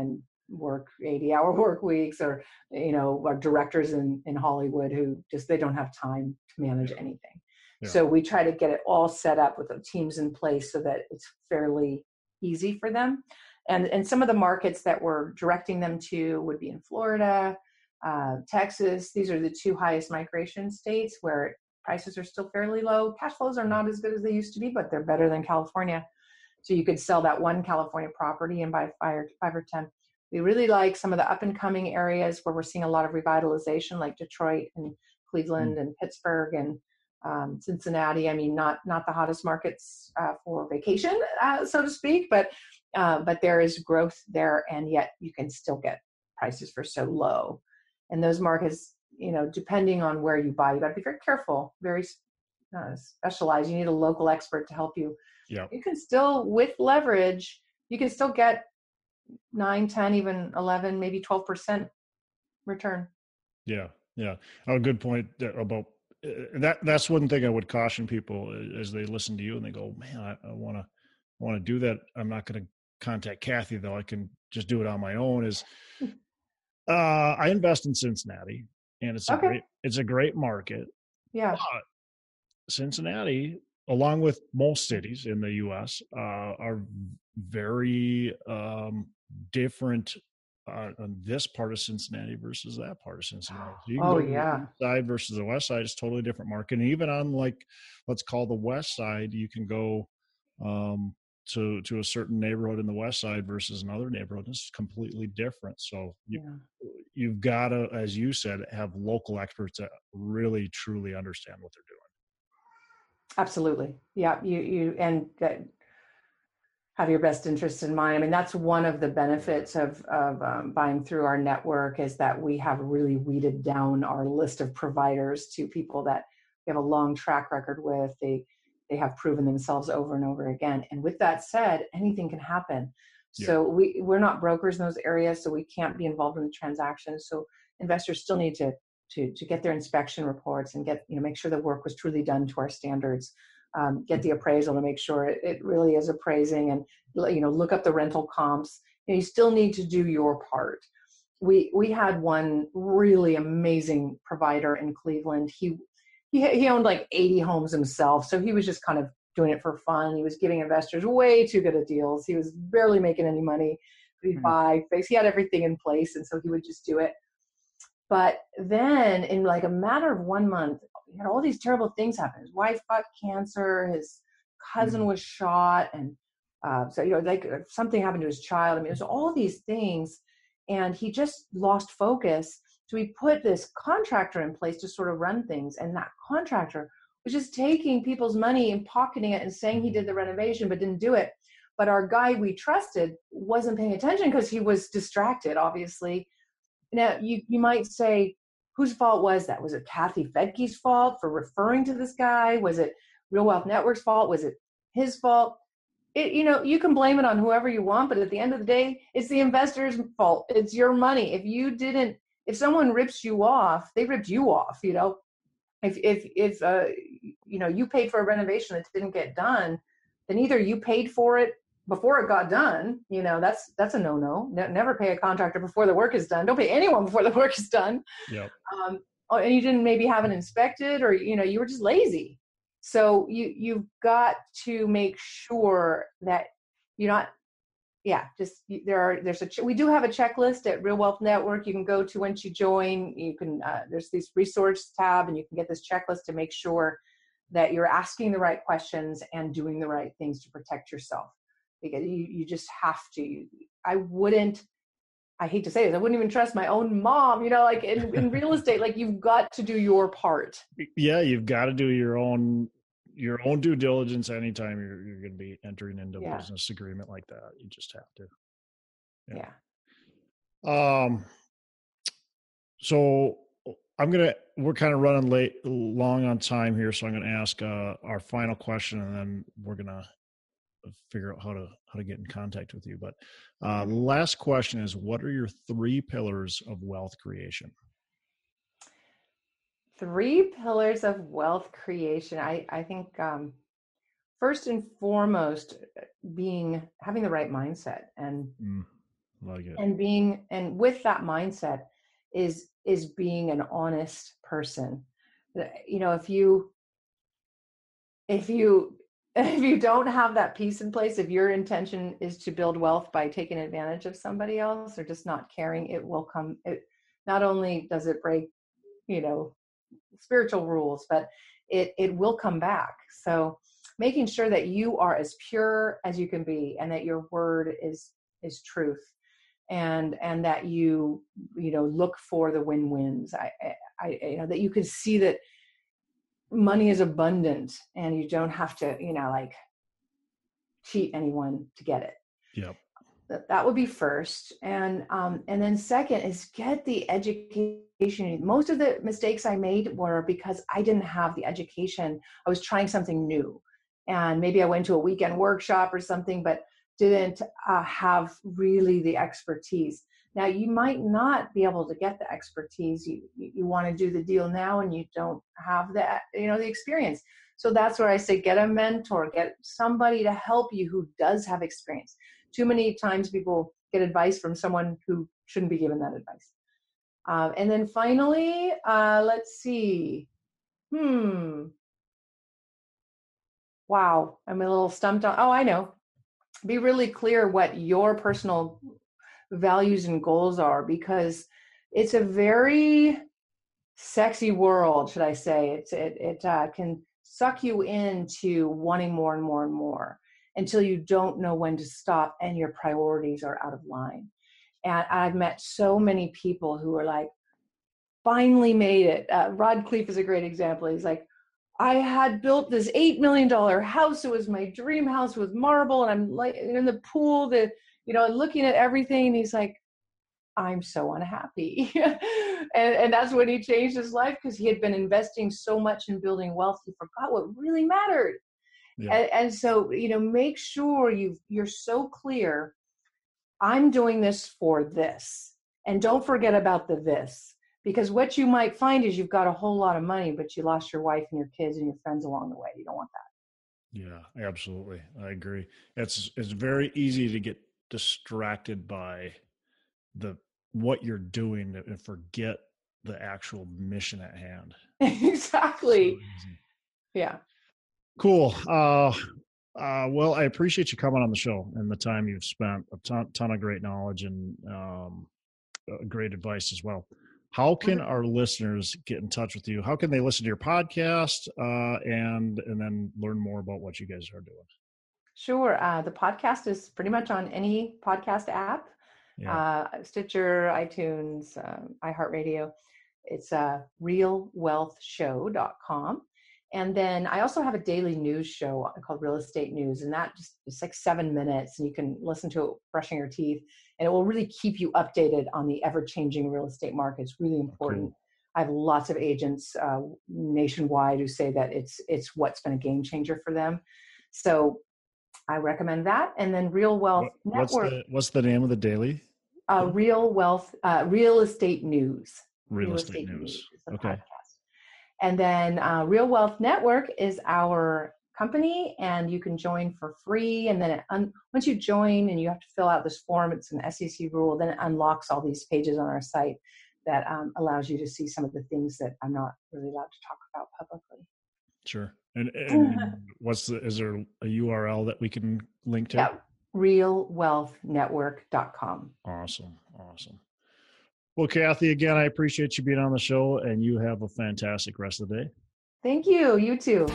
work 80-hour work weeks, or, our directors in Hollywood who just, they don't have time to manage anything. Yeah. So we try to get it all set up with the teams in place so that it's fairly easy for them. And some of the markets that we're directing them to would be in Florida, Texas. These are the two highest migration states where prices are still fairly low. Cash flows are not as good as they used to be, but they're better than California. So you could sell that one California property and buy five or 10. We really like some of the up and coming areas where we're seeing a lot of revitalization, like Detroit and Cleveland and Pittsburgh and Cincinnati. I mean, not the hottest markets for vacation, so to speak, but there is growth there, and yet you can still get prices for so low. And those markets, depending on where you buy, you got to be very careful, very specialized. You need a local expert to help you. Yeah. You can still, with leverage, you can still get 9, 10, even 11, maybe 12% return. Yeah. Yeah. Oh, good point about that's one thing I would caution people as they listen to you and they go, man, I want to do that. I'm not going to contact Kathy though. I can just do it on my own. Is I invest in Cincinnati, and it's a great market. Yeah. But Cincinnati, along with most cities in the U.S., are very different on this part of Cincinnati versus that part of Cincinnati. So you can go to the east side versus the west side. It's totally different market. And even on, like, let's call the west side, you can go to a certain neighborhood in the west side versus another neighborhood. It's completely different. So you've got to, as you said, have local experts that really truly understand what they're doing. Absolutely. Yeah. You and have your best interests in mind. I mean, that's one of the benefits of buying through our network, is that we have really weeded down our list of providers to people that we have a long track record with. They have proven themselves over and over again. And with that said, anything can happen. Yeah. So we're not brokers in those areas, so we can't be involved in the transactions. So investors still need to get their inspection reports and make sure the work was truly done to our standards. Get the appraisal to make sure it really is appraising, and look up the rental comps. You still need to do your part. We had one really amazing provider in Cleveland. He owned like 80 homes himself, so he was just kind of doing it for fun. He was giving investors way too good of deals. He was barely making any money. He'd buy, fix. He had everything in place, and so he would just do it. But then in like a matter of 1 month, he had all these terrible things happen. His wife got cancer, his cousin was shot, and something happened to his child. I mean, it was all these things, and he just lost focus. So we put this contractor in place to sort of run things, and that contractor was just taking people's money and pocketing it and saying he did the renovation but didn't do it. But our guy we trusted wasn't paying attention because he was distracted, obviously. Now, you might say, whose fault was that? Was it Kathy Fedke's fault for referring to this guy? Was it Real Wealth Network's fault? Was it his fault? You can blame it on whoever you want, but at the end of the day, it's the investor's fault. It's your money. If someone rips you off, they ripped you off. If you paid for a renovation that didn't get done, then either you paid for it before it got done. That's a no-no. Never pay a contractor before the work is done. Don't pay anyone before the work is done. Yep. And you didn't maybe have it inspected, or you were just lazy. So you've got to make sure that you're not. Yeah, we do have a checklist at Real Wealth Network. You can go to once you join. You can there's this resource tab, and you can get this checklist to make sure that you're asking the right questions and doing the right things to protect yourself. Because you just have to. I hate to say this, I wouldn't even trust my own mom, like in real estate, like you've got to do your part. Yeah, you've got to do your own due diligence anytime you're going to be entering into a business agreement like that. You just have to. Yeah. So we're kind of running long on time here. So I'm going to ask our final question, and then we're going to figure out how to get in contact with you. But the last question is, what are your 3 pillars of wealth creation? 3 pillars of wealth creation. I think first and foremost, having the right mindset. And Like it. And with that mindset is being an honest person. You know, if you if you don't have that piece in place, if your intention is to build wealth by taking advantage of somebody else or just not caring, it will come. It not only does it break, you know, spiritual rules, but it will come back. So making sure that you are as pure as you can be, and that your word is truth, and that you know, look for the win-wins. I you know, that you can see that money is abundant and you don't have to, you know, like cheat anyone to get it. Yep. That would be first. And then second is get the education. Most of the mistakes I made were because I didn't have the education. I was trying something new, and maybe I went to a weekend workshop or something, but didn't have really the expertise. Now, you might not be able to get the expertise. You want to do the deal now and you don't have that, you know, the experience. So that's where I say, get a mentor, get somebody to help you who does have experience. Too many times people get advice from someone who shouldn't be given that advice. And then finally, let's see. Wow, I'm a little stumped on. Oh, I know. Be really clear what your personal values and goals are, because it's a very sexy world, should I say. It can suck you into wanting more and more and more until you don't know when to stop and your priorities are out of line. And I've met so many people who are like, finally made it. Rod Khleif is a great example. He's like, I had built this $8 million house. It was my dream house with marble, and I'm like in the pool, looking at everything. And he's like, I'm so unhappy. and that's when he changed his life, because he had been investing so much in building wealth, he forgot what really mattered. Yeah. And so, make sure you're so clear. I'm doing this for this. And don't forget about the this. Because what you might find is you've got a whole lot of money, but you lost your wife and your kids and your friends along the way. You don't want that. Yeah, absolutely. I agree. It's very easy to get distracted by what you're doing and forget the actual mission at hand. Exactly. So yeah. Cool. Well, I appreciate you coming on the show and the time you've spent. A ton of great knowledge and great advice as well. How can our listeners get in touch with you? How can they listen to your podcast and then learn more about what you guys are doing? Sure. The podcast is pretty much on any podcast app, Stitcher, iTunes, iHeartRadio. It's realwealthshow.com. And then I also have a daily news show called Real Estate News, and it's like 7 minutes, and you can listen to it brushing your teeth, and it will really keep you updated on the ever-changing real estate market. It's really important. Cool. I have lots of agents nationwide who say that it's what's been a game changer for them. So I recommend that. And then Real Wealth Network. What's the name of the daily? Real Estate News. Real Estate News. Okay. Podcast. And then Real Wealth Network is our company, and you can join for free. And then once you join, and you have to fill out this form, it's an SEC rule, then it unlocks all these pages on our site that allows you to see some of the things that I'm not really allowed to talk about publicly. Sure. And is there a URL that we can link to? Yeah, realwealthnetwork.com. Awesome. Well, Kathy, again, I appreciate you being on the show, and you have a fantastic rest of the day. Thank you. You too.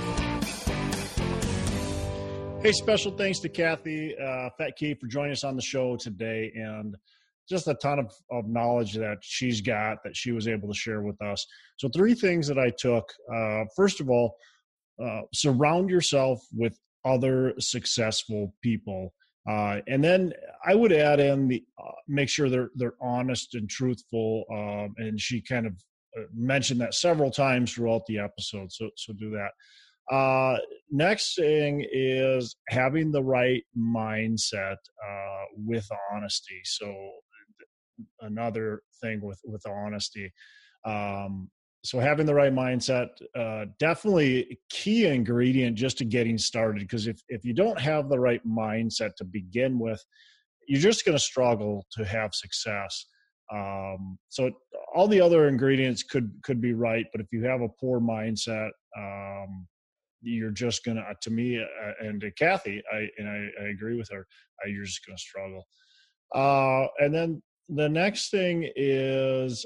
Hey, special thanks to Kathy Fat Key for joining us on the show today, and just a ton of knowledge that she's got that she was able to share with us. So 3 things that I took. First of all, surround yourself with other successful people. And then I would add in make sure they're honest and truthful. And she kind of mentioned that several times throughout the episode. So do that. Next thing is having the right mindset with honesty. So another thing with honesty. So having the right mindset, definitely a key ingredient just to getting started. Because if you don't have the right mindset to begin with, you're just going to struggle to have success. So all the other ingredients could be right, but if you have a poor mindset, you're just going to me, and to Kathy, I agree with her, you're just going to struggle. And then the next thing is,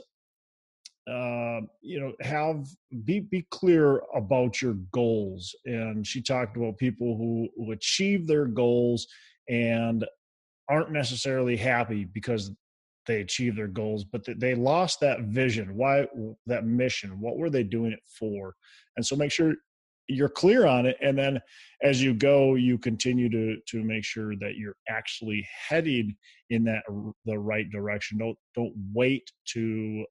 be clear about your goals. And she talked about people who achieve their goals and aren't necessarily happy because they achieved their goals, but they lost that vision. Why? That mission. What were they doing it for? And so make sure you're clear on it. And then as you go, you continue to make sure that you're actually headed in the right direction. Don't wait to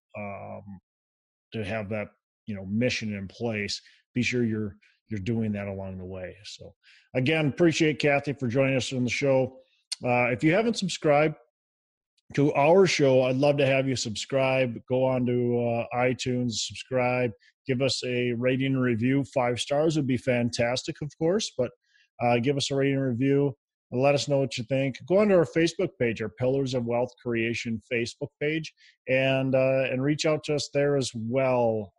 have that, mission in place. Be sure you're doing that along the way. So again, appreciate Kathy for joining us on the show. If you haven't subscribed to our show, I'd love to have you subscribe. Go on to iTunes, subscribe, give us a rating and review. 5 stars would be fantastic, of course, but give us a rating and review and let us know what you think. Go on to our Facebook page, our Pillars of Wealth Creation Facebook page, and reach out to us there as well.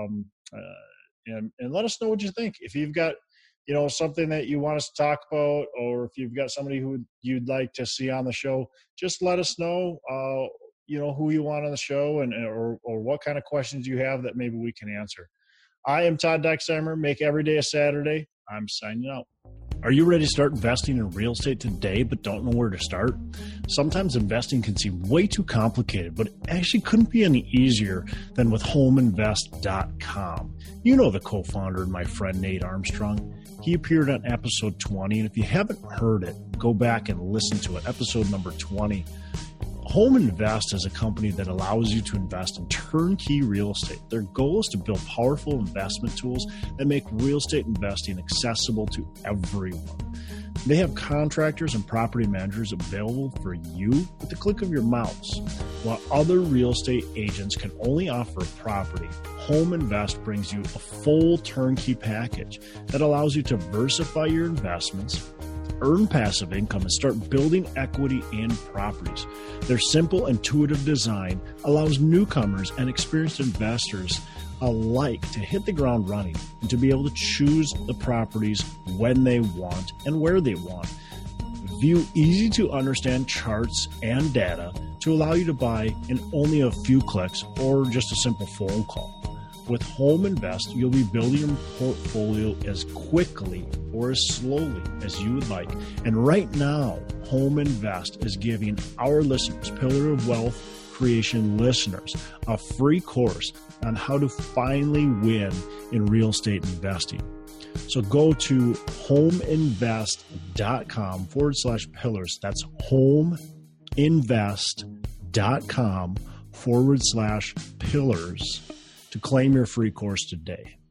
And let us know what you think. If you've got something that you want us to talk about, or if you've got somebody who you'd like to see on the show, just let us know, who you want on the show or what kind of questions you have that maybe we can answer. I am Todd Dexheimer. Make every day a Saturday. I'm signing out. Are you ready to start investing in real estate today but don't know where to start? Sometimes investing can seem way too complicated, but it actually couldn't be any easier than with HomeInvest.com. You know the co-founder and my friend Nate Armstrong. He appeared on episode 20, and if you haven't heard it, go back and listen to it, episode number 20. Home Invest is a company that allows you to invest in turnkey real estate. Their goal is to build powerful investment tools that make real estate investing accessible to everyone. They have contractors and property managers available for you with the click of your mouse. While other real estate agents can only offer a property, Home Invest brings you a full turnkey package that allows you to diversify your investments, earn passive income, and start building equity in properties. Their simple, intuitive design allows newcomers and experienced investors alike to hit the ground running and to be able to choose the properties when they want and where they want. View easy to understand charts and data to allow you to buy in only a few clicks or just a simple phone call. With Home Invest, you'll be building your portfolio as quickly or as slowly as you would like. And right now, Home Invest is giving our listeners, Pillar of Wealth Creation listeners, a free course on how to finally win in real estate investing. So go to homeinvest.com/pillars. That's homeinvest.com/pillars to claim your free course today.